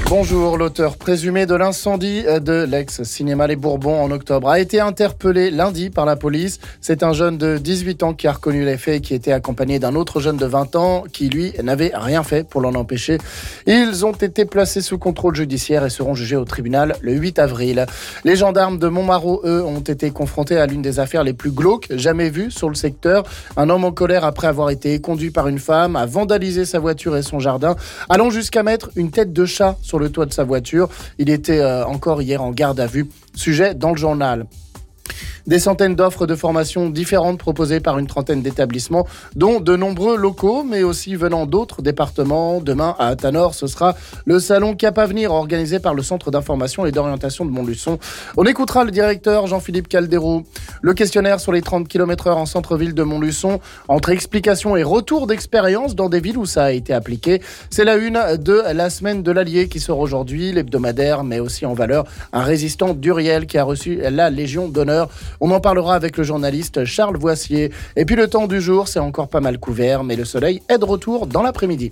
Bonjour, l'auteur présumé de l'incendie de l'ex-cinéma Les Bourbons en octobre a été interpellé lundi par la police. C'est un jeune de 18 ans qui a reconnu les faits et qui était accompagné d'un autre jeune de 20 ans qui, lui, n'avait rien fait pour l'en empêcher. Ils ont été placés sous contrôle judiciaire et seront jugés au tribunal le 8 avril. Les gendarmes de Montmarault, eux, ont été confrontés à l'une des affaires les plus glauques jamais vues sur le secteur. Un homme en colère après avoir été conduit par une femme a vandalisé sa voiture et son jardin, allant jusqu'à mettre une tête de chat sur le toit de sa voiture. Il était encore hier en garde à vue. Sujet dans le journal. Des centaines d'offres de formation différentes proposées par une trentaine d'établissements, dont de nombreux locaux, mais aussi venant d'autres départements. Demain, à Athanor, ce sera le salon Cap Avenir, organisé par le Centre d'information et d'orientation de Montluçon. On écoutera le directeur Jean-Philippe Calderou. Le questionnaire sur les 30 km/h en centre-ville de Montluçon, entre explications et retours d'expérience dans des villes où ça a été appliqué. C'est la une de la semaine de l'Allier qui sort aujourd'hui, l'hebdomadaire, mais aussi en valeur un résistant d'Uriel qui a reçu la Légion d'honneur. On en parlera avec le journaliste Charles Voissier. Et puis le temps du jour, c'est encore pas mal couvert, mais le soleil est de retour dans l'après-midi.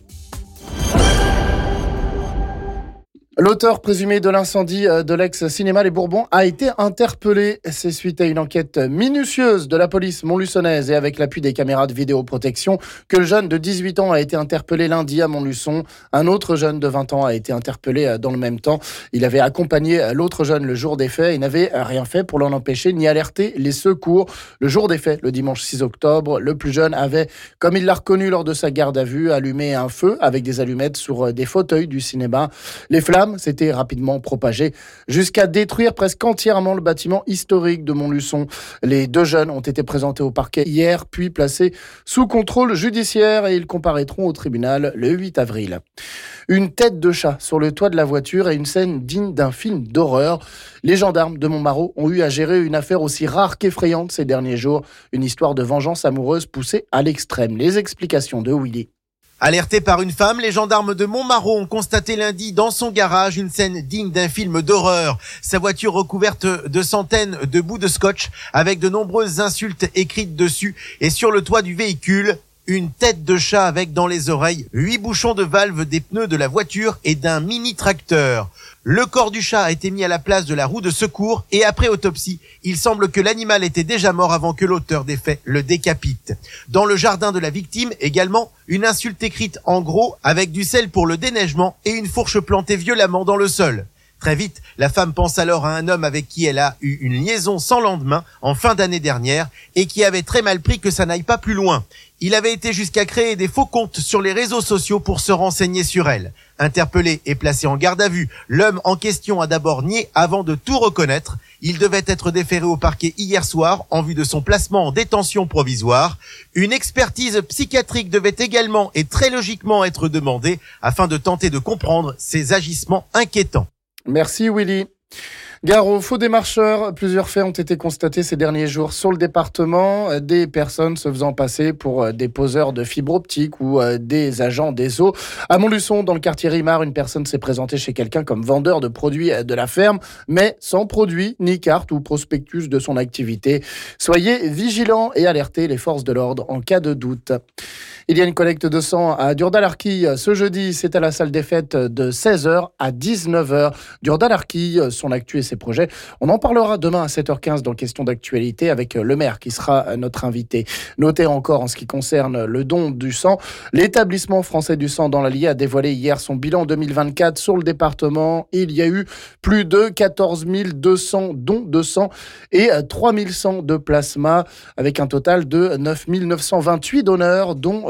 L'auteur présumé de l'incendie de l'ex-cinéma Les Bourbons a été interpellé. C'est suite à une enquête minutieuse de la police montluçonnaise et avec l'appui des caméras de vidéoprotection que le jeune de 18 ans a été interpellé lundi à Montluçon. Un autre jeune de 20 ans a été interpellé dans le même temps. Il avait accompagné l'autre jeune le jour des faits et n'avait rien fait pour l'en empêcher ni alerter les secours. Le jour des faits, le dimanche 6 octobre, le plus jeune avait, comme il l'a reconnu lors de sa garde à vue, allumé un feu avec des allumettes sur des fauteuils du cinéma. Les flammes s'était rapidement propagé jusqu'à détruire presque entièrement le bâtiment historique de Montluçon. Les deux jeunes ont été présentés au parquet hier, puis placés sous contrôle judiciaire et ils comparaîtront au tribunal le 8 avril. Une tête de chat sur le toit de la voiture et une scène digne d'un film d'horreur. Les gendarmes de Montmarault ont eu à gérer une affaire aussi rare qu'effrayante ces derniers jours. Une histoire de vengeance amoureuse poussée à l'extrême. Les explications de Willy. Alertés par une femme, les gendarmes de Montmarault ont constaté lundi dans son garage une scène digne d'un film d'horreur. Sa voiture recouverte de centaines de bouts de scotch avec de nombreuses insultes écrites dessus et sur le toit du véhicule, une tête de chat avec dans les oreilles 8 bouchons de valve des pneus de la voiture et d'un mini-tracteur. Le corps du chat a été mis à la place de la roue de secours et après autopsie, il semble que l'animal était déjà mort avant que l'auteur des faits le décapite. Dans le jardin de la victime, également, une insulte écrite en gros avec du sel pour le déneigement et une fourche plantée violemment dans le sol. Très vite, la femme pense alors à un homme avec qui elle a eu une liaison sans lendemain en fin d'année dernière et qui avait très mal pris que ça n'aille pas plus loin. Il avait été jusqu'à créer des faux comptes sur les réseaux sociaux pour se renseigner sur elle. Interpellé et placé en garde à vue, l'homme en question a d'abord nié avant de tout reconnaître. Il devait être déféré au parquet hier soir en vue de son placement en détention provisoire. Une expertise psychiatrique devait également et très logiquement être demandée afin de tenter de comprendre ses agissements inquiétants. Merci Willy. Gare aux faux démarcheurs, plusieurs faits ont été constatés ces derniers jours sur le département. Des personnes se faisant passer pour des poseurs de fibre optique ou des agents des eaux. À Montluçon, dans le quartier Rimard, une personne s'est présentée chez quelqu'un comme vendeur de produits de la ferme, mais sans produit, ni carte ou prospectus de son activité. Soyez vigilants et alertez les forces de l'ordre en cas de doute. Il y a une collecte de sang à Durdal-Arquille ce jeudi. C'est à la salle des fêtes de 16h à 19h. Durdal-Arquille, son actu et ses projets. On en parlera demain à 7h15 dans Question d'actualité avec le maire qui sera notre invité. Notez encore en ce qui concerne le don du sang. L'établissement français du sang dans l'Allier a dévoilé hier son bilan 2024 sur le département. Il y a eu plus de 14 200 dons de sang et 3 100 de plasma avec un total de 9 928 donneurs dont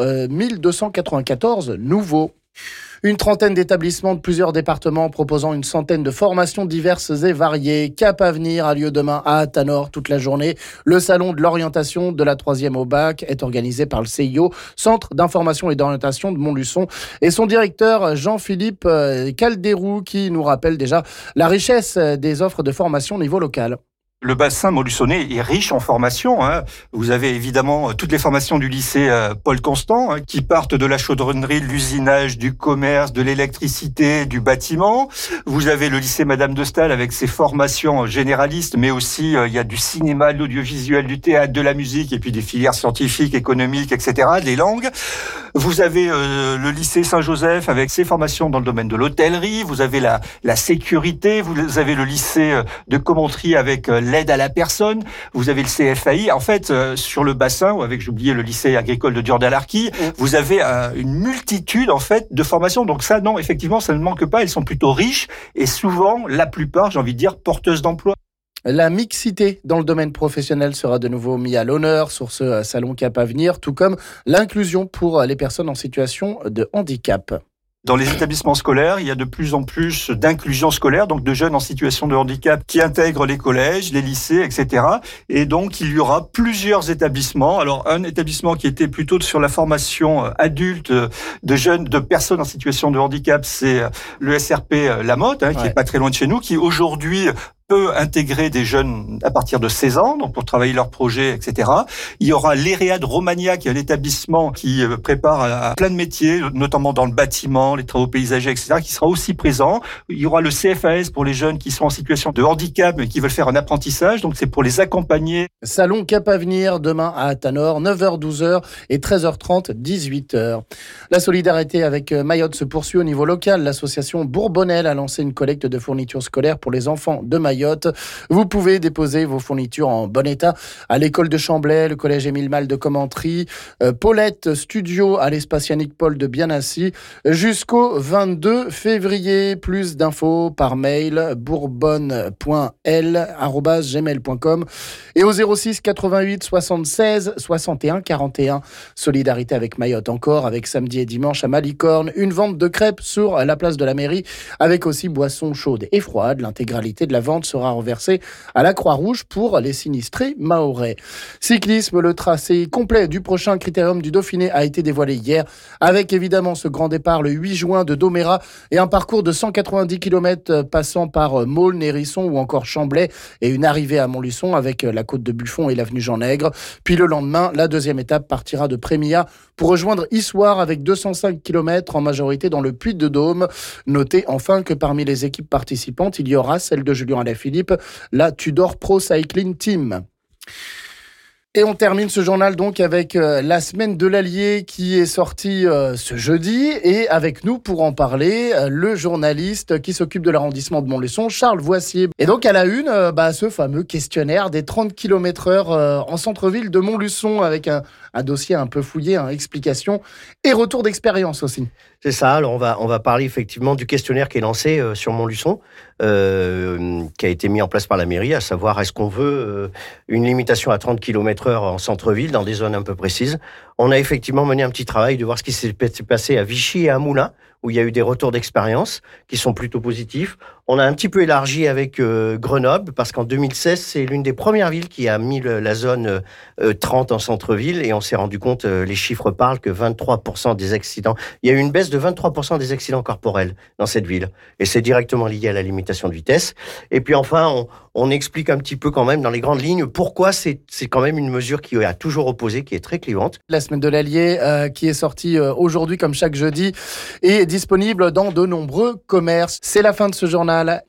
1294 nouveaux. Une trentaine d'établissements de plusieurs départements proposant une centaine de formations diverses et variées. Cap Avenir a lieu demain à Athanor toute la journée. Le salon de l'orientation de la 3e au bac est organisé par le CIO, Centre d'information et d'orientation de Montluçon, et son directeur Jean-Philippe Calderou qui nous rappelle déjà la richesse des offres de formation au niveau local. Le bassin montluçonnais est riche en formations. Vous avez évidemment toutes les formations du lycée Paul Constant qui partent de la chaudronnerie, de l'usinage, du commerce, de l'électricité, du bâtiment. Vous avez le lycée Madame de Staël avec ses formations généralistes, mais aussi il y a du cinéma, de l'audiovisuel, du théâtre, de la musique et puis des filières scientifiques, économiques, etc., des langues. Vous avez le lycée Saint-Joseph avec ses formations dans le domaine de l'hôtellerie. Vous avez la sécurité. Vous avez le lycée de Commentry avec l'aide à la personne. Vous avez le CFAI. En fait, sur le bassin, ou avec, j'oubliais, le lycée agricole de Diordalarqui, vous avez une multitude, en fait, de formations. Donc ça, non, effectivement, ça ne manque pas. Elles sont plutôt riches et souvent, la plupart, j'ai envie de dire, porteuses d'emploi. La mixité dans le domaine professionnel sera de nouveau mise à l'honneur sur ce salon Cap Avenir, tout comme l'inclusion pour les personnes en situation de handicap. Dans les établissements scolaires, il y a de plus en plus d'inclusion scolaire, donc de jeunes en situation de handicap qui intègrent les collèges, les lycées, etc. Et donc, il y aura plusieurs établissements. Alors, un établissement qui était plutôt sur la formation adulte de jeunes, de personnes en situation de handicap, c'est le SRP La Motte, qui est pas très loin de chez nous, qui aujourd'hui peut intégrer des jeunes à partir de 16 ans, donc pour travailler leurs projets, etc. Il y aura l'EREA de Romagnac, l'établissement qui prépare à plein de métiers, notamment dans le bâtiment, les travaux paysagers, etc., qui sera aussi présent. Il y aura le CFAS pour les jeunes qui sont en situation de handicap, mais qui veulent faire un apprentissage, donc c'est pour les accompagner. Salon Cap Avenir, demain à Athanor, 9h, 12h et 13h30, 18h. La solidarité avec Mayotte se poursuit au niveau local. L'association Bourbonnel a lancé une collecte de fournitures scolaires pour les enfants de Mayotte. Vous pouvez déposer vos fournitures en bon état à l'école de Chamblay, le collège Émile Malle de Commentry, Paulette Studio à l'espace Yannick Paul de Bianassi jusqu'au 22 février. Plus d'infos par mail bourbonne.l@gmail.com et au 06 88 76 61 41. Solidarité avec Mayotte encore, avec samedi et dimanche à Malicorne, une vente de crêpes sur la place de la mairie avec aussi boissons chaudes et froides. L'intégralité de la vente sera reversée à la Croix-Rouge pour les sinistrés mahorais. Cyclisme, le tracé complet du prochain critérium du Dauphiné a été dévoilé hier, avec évidemment ce grand départ le 8 juin de Domérat et un parcours de 190 km passant par Maulnes, Hérisson ou encore Chamblay et une arrivée à Montluçon avec la côte de Buffon et l'avenue Jean-Nègre. Puis le lendemain, la deuxième étape partira de Prémilla pour rejoindre Issoire avec 205 km en majorité dans le Puy-de-Dôme. Notez enfin que parmi les équipes participantes, il y aura celle de Julien Alaphilippe, la Tudor Pro Cycling Team. Et on termine ce journal donc avec la semaine de l'Allier qui est sortie ce jeudi. Et avec nous pour en parler, le journaliste qui s'occupe de l'arrondissement de Montluçon, Charles Voissier. Et donc à la une, ce fameux questionnaire des 30 km/h en centre-ville de Montluçon avec un dossier un peu fouillé, explication et retour d'expérience aussi. C'est ça, alors on va parler effectivement du questionnaire qui est lancé sur Montluçon, qui a été mis en place par la mairie, à savoir est-ce qu'on veut une limitation à 30 km/h en centre-ville, dans des zones un peu précises. On a effectivement mené un petit travail de voir ce qui s'est passé à Vichy et à Moulins, où il y a eu des retours d'expérience qui sont plutôt positifs. On a un petit peu élargi avec Grenoble, parce qu'en 2016, c'est l'une des premières villes qui a mis la zone 30 en centre-ville, et on s'est rendu compte, les chiffres parlent, que 23% des accidents, il y a eu une baisse de 23% des accidents corporels dans cette ville, et c'est directement lié à la limitation de vitesse. Et puis enfin, on explique un petit peu quand même dans les grandes lignes pourquoi c'est quand même une mesure qui a toujours opposé, qui est très clivante. La semaine de l'Allier qui est sortie aujourd'hui comme chaque jeudi est disponible dans de nombreux commerces. C'est la fin de ce journal.